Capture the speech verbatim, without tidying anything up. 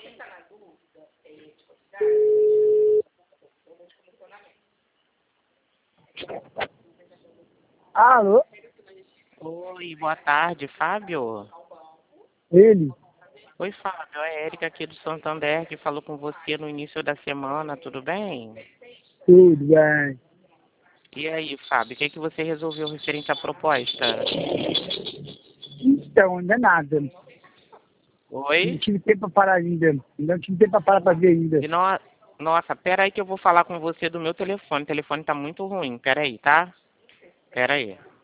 Alô? Oi, boa tarde, Fábio. Ele? Oi, Fábio, é a Érica aqui do Santander que falou com você no início da semana, tudo bem? Tudo bem. E aí, Fábio, o que, que você resolveu referente à proposta? Então, ainda nada. Não Oi? tive tempo para parar ainda. Ainda não tive tempo para parar para ver ainda. E no... Nossa, pera aí que eu vou falar com você do meu telefone. O telefone tá muito ruim, pera aí, tá? Pera aí.